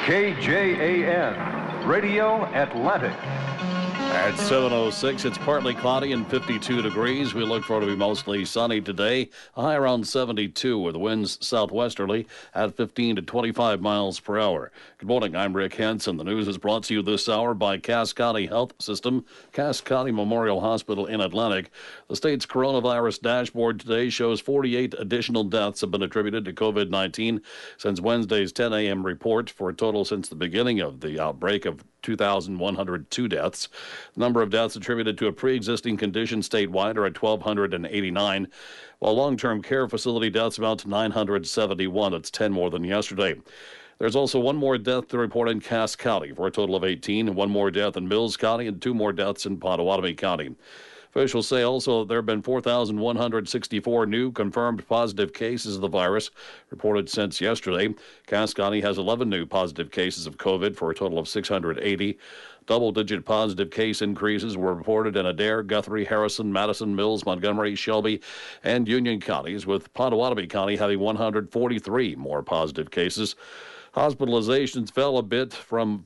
KJAN, Radio Atlantic. At 7:06, it's partly cloudy and 52 degrees. We look for it to be mostly sunny today. A high around 72 with winds southwesterly at 15 to 25 miles per hour. Good morning, I'm Rick Henson. The news is brought to you this hour by Cass County Health System, Cass County Memorial Hospital in Atlantic. The state's coronavirus dashboard today shows 48 additional deaths have been attributed to COVID-19 since Wednesday's 10 a.m. report, for a total since the beginning of the outbreak of 2,102 deaths. The number of deaths attributed to a pre-existing condition statewide are at 1,289, while long-term care facility deaths amount to 971. That's 10 more than yesterday. There's also one more death to report in Cass County for a total of 18, and one more death in Mills County and two more deaths in Pottawatomie County. Officials say also there have been 4,164 new confirmed positive cases of the virus reported since yesterday. Cass County has 11 new positive cases of COVID for a total of 680. Double-digit positive case increases were reported in Adair, Guthrie, Harrison, Madison, Mills, Montgomery, Shelby, and Union counties, with Pottawatomie County having 143 more positive cases. Hospitalizations fell a bit from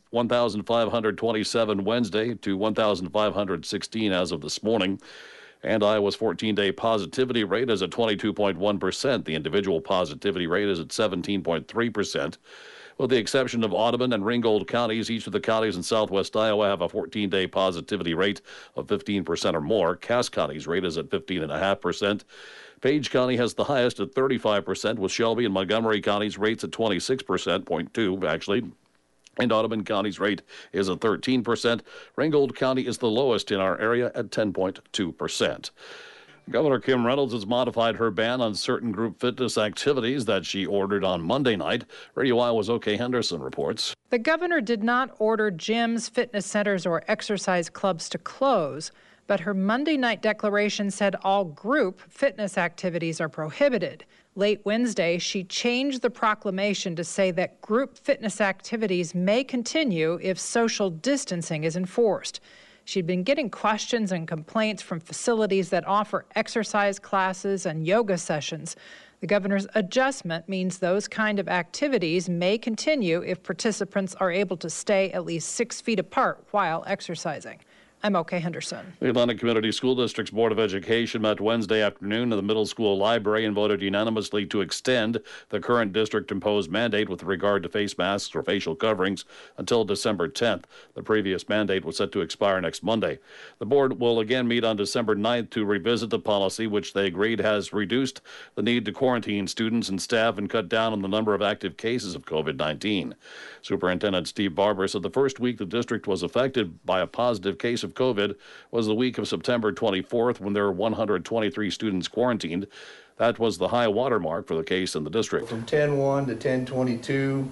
1,527 Wednesday to 1,516 as of this morning. And Iowa's 14-day positivity rate is at 22.1%. The individual positivity rate is at 17.3%. With the exception of Audubon and Ringgold counties, each of the counties in southwest Iowa have a 14-day positivity rate of 15% or more. Cass County's rate is at 15.5%. Page County has the highest at 35%, with Shelby and Montgomery counties' rates at 26%, 0.2 actually. And Audubon County's rate is at 13%. Ringgold County is the lowest in our area at 10.2%. Governor Kim Reynolds has modified her ban on certain group fitness activities that she ordered on Monday night. Radio Iowa's O.K. Henderson reports. The governor did not order gyms, fitness centers, or exercise clubs to close, but her Monday night declaration said all group fitness activities are prohibited. Late Wednesday, she changed the proclamation to say that group fitness activities may continue if social distancing is enforced. She'd been getting questions and complaints from facilities that offer exercise classes and yoga sessions. The governor's adjustment means those kind of activities may continue if participants are able to stay at least 6 feet apart while exercising. I'm O.K. Henderson. The Atlantic Community School District's Board of Education met Wednesday afternoon in the middle school library and voted unanimously to extend the current district-imposed mandate with regard to face masks or facial coverings until December 10th. The previous mandate was set to expire next Monday. The board will again meet on December 9th to revisit the policy, which they agreed has reduced the need to quarantine students and staff and cut down on the number of active cases of COVID-19. Superintendent Steve Barber said the first week the district was affected by a positive case of COVID was the week of September 24th, when there were 123 students quarantined. That was the high water mark for the case in the district. From 10/1 to 10/22,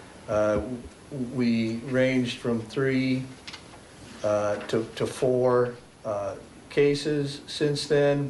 we ranged from 3 to 4 cases since then,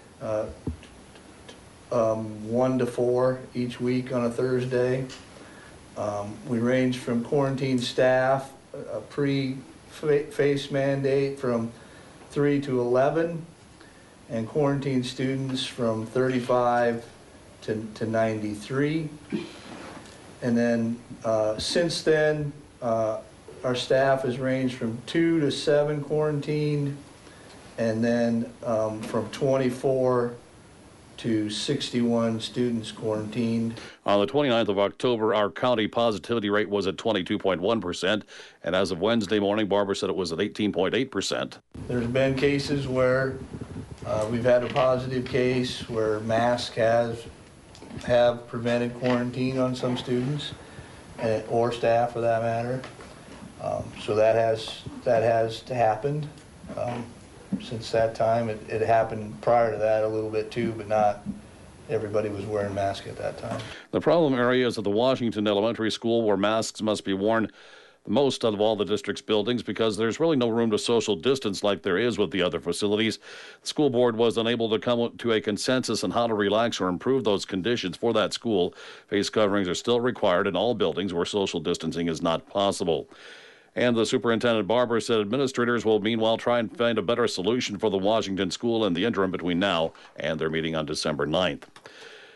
1 to 4 each week on a Thursday. We ranged from quarantined staff, a pre-face mandate from 3 to 11, and quarantined students from 35 to 93. And then since then, our staff has ranged from 2 to 7 quarantined, and then from 24 to 61 students quarantined. On the 29th of October, our county positivity rate was at 22.1%, and as of Wednesday morning, Barber said it was at 18.8%. There's been cases where we've had a positive case where masks have prevented quarantine on some students, or staff for that matter. So that has happened. Since that time, it happened prior to that a little bit too, but not everybody was wearing masks at that time. The problem area is at the Washington Elementary School, where masks must be worn the most out of all the district's buildings because there's really no room to social distance like there is with the other facilities. The school board was unable to come to a consensus on how to relax or improve those conditions for that school. Face coverings are still required in all buildings where social distancing is not possible. And the superintendent Barber said administrators will meanwhile try and find a better solution for the Washington school in the interim between now and their meeting on December 9th.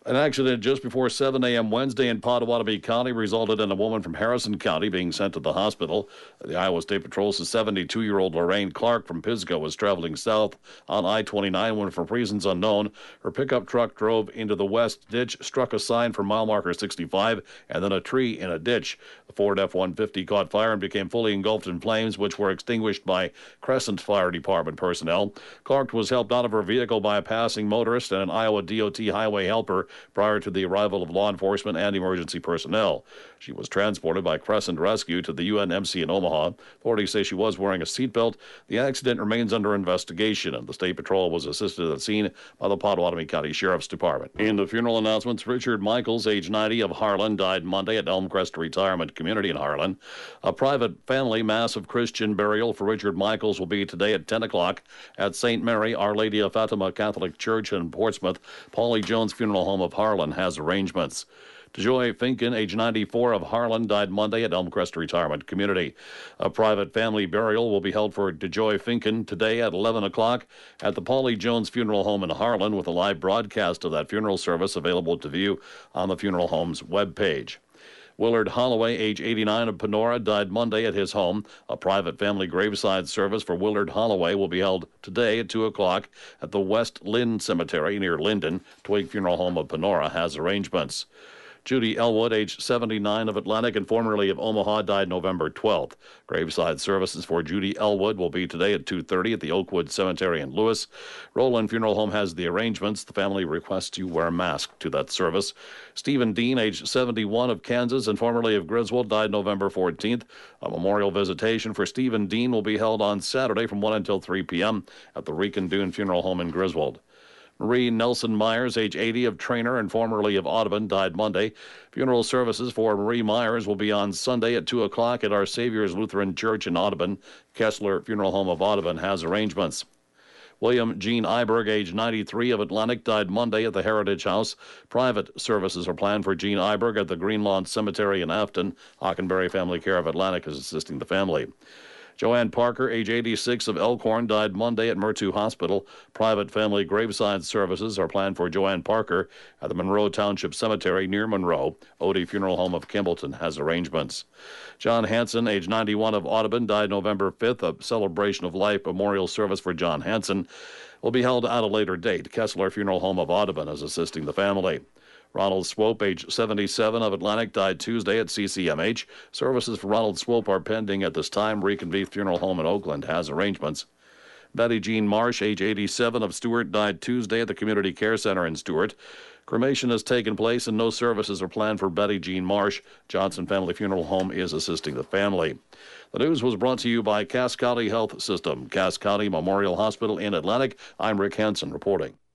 An accident just before 7 a.m. Wednesday in Pottawatomie County resulted in a woman from Harrison County being sent to the hospital. The Iowa State Patrol's 72-year-old Lorraine Clark from Pisgah was traveling south on I-29 when, for reasons unknown, her pickup truck drove into the west ditch, struck a sign for mile marker 65, and then a tree in a ditch. The Ford F-150 caught fire and became fully engulfed in flames, which were extinguished by Crescent Fire Department personnel. Clark was helped out of her vehicle by a passing motorist and an Iowa DOT highway helper prior to the arrival of law enforcement and emergency personnel. She was transported by Crescent Rescue to the UNMC in Omaha. Authorities say she was wearing a seatbelt. The accident remains under investigation, and the State Patrol was assisted at the scene by the Pottawatomie County Sheriff's Department. In the funeral announcements, Richard Michaels, age 90, of Harlan, died Monday at Elmcrest Retirement Community in Harlan. A private family mass of Christian burial for Richard Michaels will be today at 10 o'clock at St. Mary Our Lady of Fatima Catholic Church in Portsmouth. Paulie Jones Funeral Home of Harlan has arrangements. DeJoy Finken, age 94, of Harlan, died Monday at Elmcrest Retirement Community. A private family burial will be held for DeJoy Finken today at 11 o'clock at the Paulie Jones Funeral Home in Harlan, with a live broadcast of that funeral service available to view on the funeral home's webpage. Willard Holloway, age 89, of Panora, died Monday at his home. A private family graveside service for Willard Holloway will be held today at 2 o'clock at the West Lynn Cemetery near Linden. Twig Funeral Home of Panora has arrangements. Judy Elwood, age 79, of Atlantic and formerly of Omaha, died November 12th. Graveside services for Judy Elwood will be today at 2:30 at the Oakwood Cemetery in Lewis. Roland Funeral Home has the arrangements. The family requests you wear a mask to that service. Stephen Dean, age 71, of Kansas and formerly of Griswold, died November 14th. A memorial visitation for Stephen Dean will be held on Saturday from 1 until 3 p.m. at the Rican Dune Funeral Home in Griswold. Marie Nelson Myers, age 80, of Trainer and formerly of Audubon, died Monday. Funeral services for Marie Myers will be on Sunday at 2 o'clock at Our Savior's Lutheran Church in Audubon. Kessler Funeral Home of Audubon has arrangements. William Gene Iberg, age 93, of Atlantic, died Monday at the Heritage House. Private services are planned for Gene Iberg at the Greenlawn Cemetery in Afton. Hockenberry Family Care of Atlantic is assisting the family. Joanne Parker, age 86, of Elkhorn, died Monday at Murtu Hospital. Private family graveside services are planned for Joanne Parker at the Monroe Township Cemetery near Monroe. Odie Funeral Home of Kimballton has arrangements. John Hanson, age 91, of Audubon, died November 5th. A celebration of life memorial service for John Hanson will be held at a later date. Kessler Funeral Home of Audubon is assisting the family. Ronald Swope, age 77, of Atlantic, died Tuesday at CCMH. Services for Ronald Swope are pending at this time. Reconvene Funeral Home in Oakland has arrangements. Betty Jean Marsh, age 87, of Stewart, died Tuesday at the Community Care Center in Stewart. Cremation has taken place and no services are planned for Betty Jean Marsh. Johnson Family Funeral Home is assisting the family. The news was brought to you by Cass County Health System, Cass County Memorial Hospital in Atlantic. I'm Rick Hansen reporting.